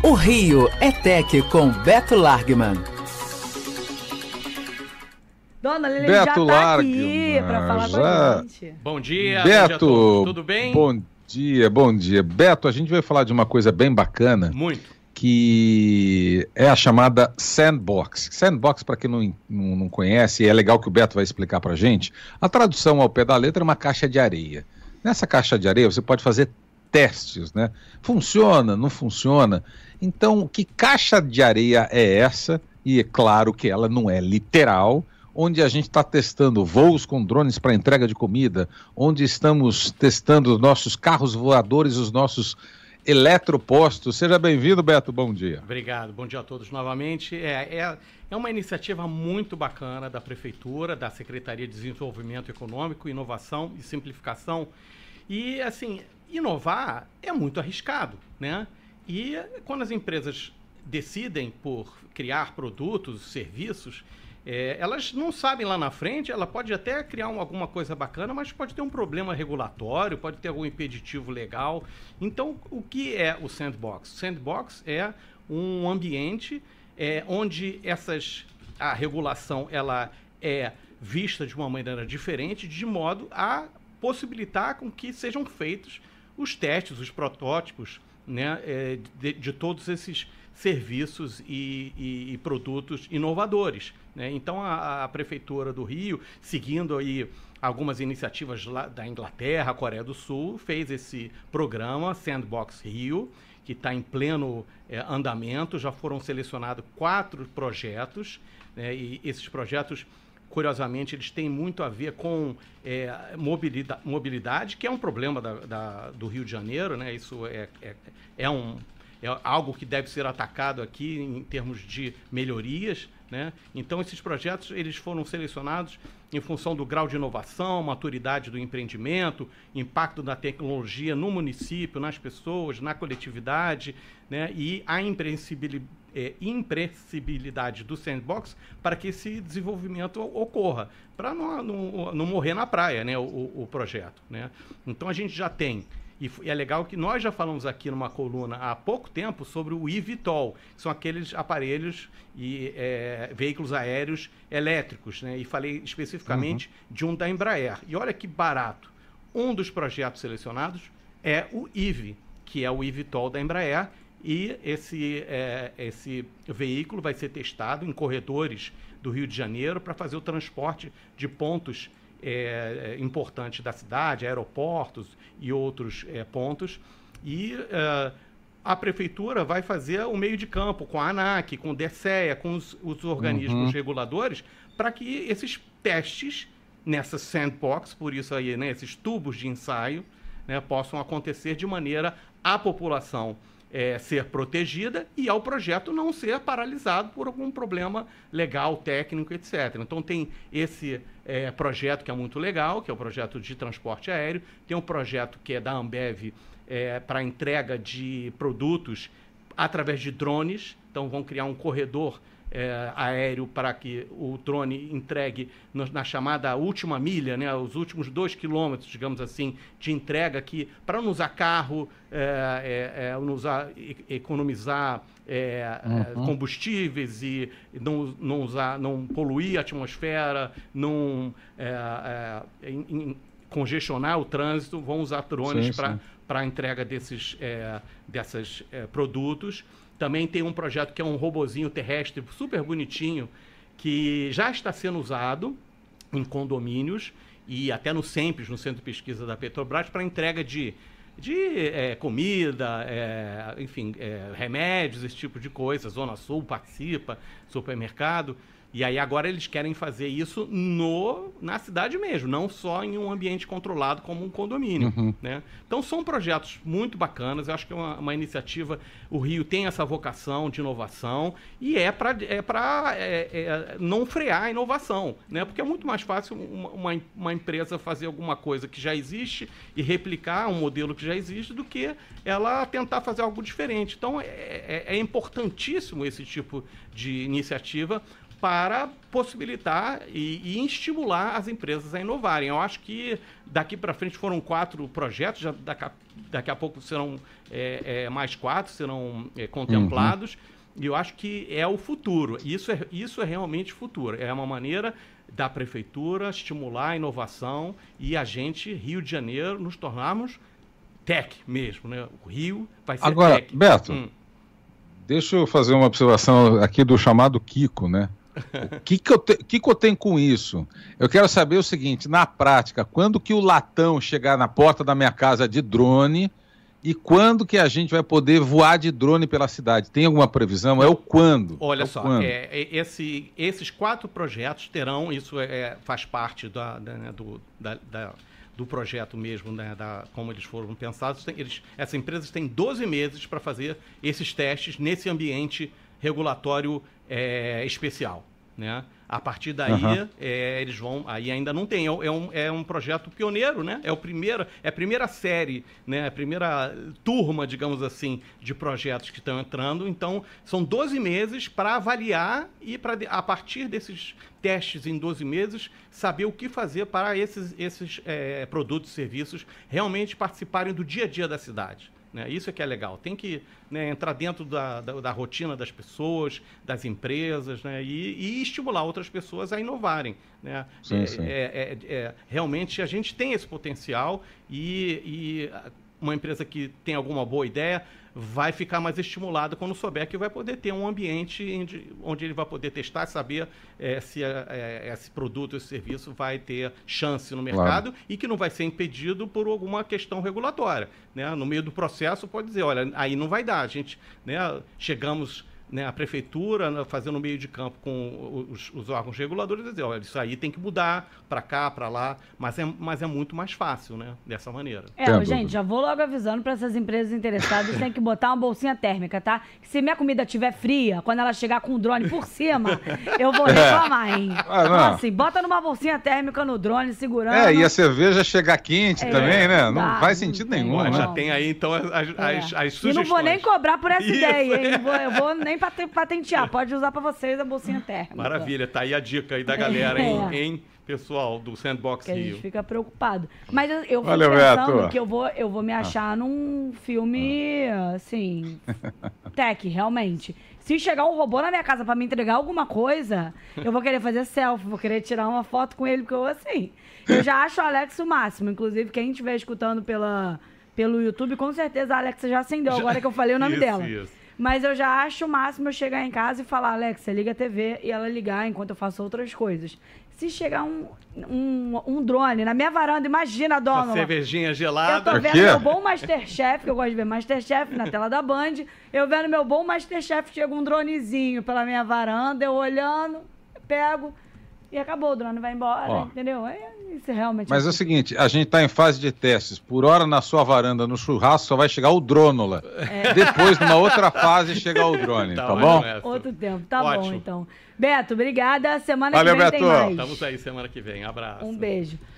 O Rio é Tech com Beto Largman. Dona Lili Beto já tá aqui para falar com a gente. Bom dia, Beto, bom dia a todos. Tudo bem? Bom dia. Beto, a gente vai falar de uma coisa bem bacana. Muito. Que é a chamada Sandbox. Sandbox, para quem não conhece, é legal que o Beto vai explicar para a gente. A tradução ao pé da letra é uma caixa de areia. Nessa caixa de areia você pode fazer testes, né? Funciona, não funciona? Então, que caixa de areia é essa? E é claro que ela não é literal, onde a gente está testando voos com drones para entrega de comida, onde estamos testando os nossos carros voadores, os nossos eletropostos. Seja bem-vindo, Beto, bom dia. Obrigado, bom dia a todos novamente. É uma iniciativa muito bacana da Prefeitura, da Secretaria de Desenvolvimento Econômico, Inovação e Simplificação. E, assim, inovar é muito arriscado, né? E quando as empresas decidem por criar produtos, serviços, elas não sabem lá na frente, ela pode até criar alguma coisa bacana, mas pode ter um problema regulatório, pode ter algum impeditivo legal. Então, o que é o Sandbox? O Sandbox é um ambiente onde a regulação ela é vista de uma maneira diferente, de modo a possibilitar com que sejam feitos os testes, os protótipos, né, de todos esses serviços e produtos inovadores, né? Então, a Prefeitura do Rio, seguindo aí algumas iniciativas lá da Inglaterra, Coreia do Sul, fez esse programa Sandbox Rio, que está em pleno andamento. Já foram selecionados 4 projetos, né? E esses projetos, curiosamente, eles têm muito a ver com mobilidade, que é um problema do Rio de Janeiro, né? Isso é algo que deve ser atacado aqui em termos de melhorias, né? Então, esses projetos eles foram selecionados em função do grau de inovação, maturidade do empreendimento, impacto da tecnologia no município, nas pessoas, na coletividade, né? E a impressibilidade do Sandbox para que esse desenvolvimento ocorra, para não morrer na praia, né? O projeto, né? Então, a gente já tem. E é legal que nós já falamos aqui numa coluna há pouco tempo sobre o eVTOL, que são aqueles aparelhos e veículos aéreos elétricos, né? E falei especificamente de um da Embraer. E olha que barato. Um dos projetos selecionados é o EVE, que é o eVTOL da Embraer, e esse veículo vai ser testado em corredores do Rio de Janeiro para fazer o transporte de pontos importantes da cidade, aeroportos e outros pontos. E a Prefeitura vai fazer o meio de campo com a ANAC, com o DECEA, com os organismos reguladores, para que esses testes nessa sandbox, por isso aí, né, esses tubos de ensaio, né, possam acontecer de maneira a população ser protegida e ao projeto não ser paralisado por algum problema legal, técnico, etc. Então tem esse projeto que é muito legal, que é o projeto de transporte aéreo, tem um projeto que é da Ambev para entrega de produtos através de drones. Então vão criar um corredor aéreo para que o drone entregue na chamada última milha, né, os últimos 2 quilômetros, digamos assim, de entrega, que para não usar carro, economizar combustíveis e não poluir a atmosfera, não congestionar o trânsito, vão usar drones para a entrega desses produtos. Também tem um projeto que é um robozinho terrestre super bonitinho, que já está sendo usado em condomínios e até no CEMPES, no Centro de Pesquisa da Petrobras, para entrega de comida, enfim, remédios, esse tipo de coisa. Zona Sul participa, supermercado. E aí agora eles querem fazer isso na cidade mesmo, não só em um ambiente controlado como um condomínio, né? Então são projetos muito bacanas. Eu acho que é uma iniciativa. O Rio tem essa vocação de inovação e para não frear a inovação, né? Porque é muito mais fácil uma empresa fazer alguma coisa que já existe e replicar um modelo que já existe do que ela tentar fazer algo diferente. Então é importantíssimo esse tipo de iniciativa para possibilitar e estimular as empresas a inovarem. Eu acho que daqui para frente foram 4 projetos, já daqui a pouco serão mais 4, serão contemplados, e eu acho que é o futuro. Isso é realmente futuro. É uma maneira da prefeitura estimular a inovação e a gente, Rio de Janeiro, nos tornarmos tech mesmo, né? O Rio vai ser agora, tech. Beto, deixa eu fazer uma observação aqui do chamado Kiko, né? O que eu tenho com isso? Eu quero saber o seguinte, na prática, quando que o latão chegar na porta da minha casa de drone e quando que a gente vai poder voar de drone pela cidade? Tem alguma previsão? É o quando? Olha o só, quando? esses 4 projetos terão, isso faz parte do projeto mesmo, né, como eles foram pensados. Essas empresas têm 12 meses para fazer esses testes nesse ambiente regulatório especial, né? A partir daí, eles vão... Aí ainda não tem. É um projeto pioneiro, né? É a primeira série, né? A primeira turma, digamos assim, de projetos que estão entrando. Então, são 12 meses para avaliar e para, a partir desses testes em 12 meses, saber o que fazer para esses produtos e serviços realmente participarem do dia a dia da cidade. Né? Isso é que é legal. Tem que, né, entrar dentro da rotina das pessoas, das empresas, né, e estimular outras pessoas a inovarem. Né? Sim. Realmente a gente tem esse potencial e uma empresa que tem alguma boa ideia vai ficar mais estimulada quando souber que vai poder ter um ambiente onde ele vai poder testar, saber se esse produto, esse serviço vai ter chance no mercado, e que não vai ser impedido por alguma questão regulatória. Né? No meio do processo pode dizer, olha, aí não vai dar, a gente, né, chegamos... Né, a prefeitura, né, fazendo o meio de campo com os órgãos reguladores, dizer, olha, isso aí tem que mudar para cá, para lá, mas é muito mais fácil, né, dessa maneira. Gente, já vou logo avisando para essas empresas interessadas, tem que botar uma bolsinha térmica, tá? Que se minha comida estiver fria, quando ela chegar com o drone por cima, eu vou reclamar, hein? Então, assim, bota numa bolsinha térmica no drone, segurando. E a cerveja chegar quente também, né? Não faz sentido nenhum, né? Já tem aí, então, as sugestões. E não vou nem cobrar por essa ideia, hein? Eu vou nem patentear, pode usar para vocês a bolsinha térmica. Maravilha, tá aí a dica aí da galera, hein, pessoal do Sandbox Rio. Que a gente fica preocupado. Mas eu fico Valeu, pensando Beto. que eu vou me achar num filme, assim, tech, realmente. Se chegar um robô na minha casa para me entregar alguma coisa, eu vou querer fazer selfie, vou querer tirar uma foto com ele, porque eu já acho o Alex o máximo. Inclusive, quem estiver escutando pelo YouTube, com certeza a Alexa já acendeu agora que eu falei o nome dela. Isso. Mas eu já acho o máximo eu chegar em casa e falar, Alexa, liga a TV, e ela ligar enquanto eu faço outras coisas. Se chegar um drone na minha varanda, imagina, dona. Uma cervejinha gelada. Eu tô vendo meu bom Masterchef, que eu gosto de ver Masterchef na tela da Band. Eu vendo meu bom Masterchef, chega um dronezinho pela minha varanda, eu olhando, pego e acabou, o drone vai embora, entendeu? Isso realmente. Mas é o seguinte, a gente está em fase de testes. Por hora, na sua varanda, no churrasco, só vai chegar o drônola. Depois, numa outra fase, chega o drone, tá bom? Outro tempo, tá Ótimo. Bom, então. Beto, obrigada. Semana Valeu, que vem Beto. tem mais. Estamos aí semana que vem. Abraço. Um beijo.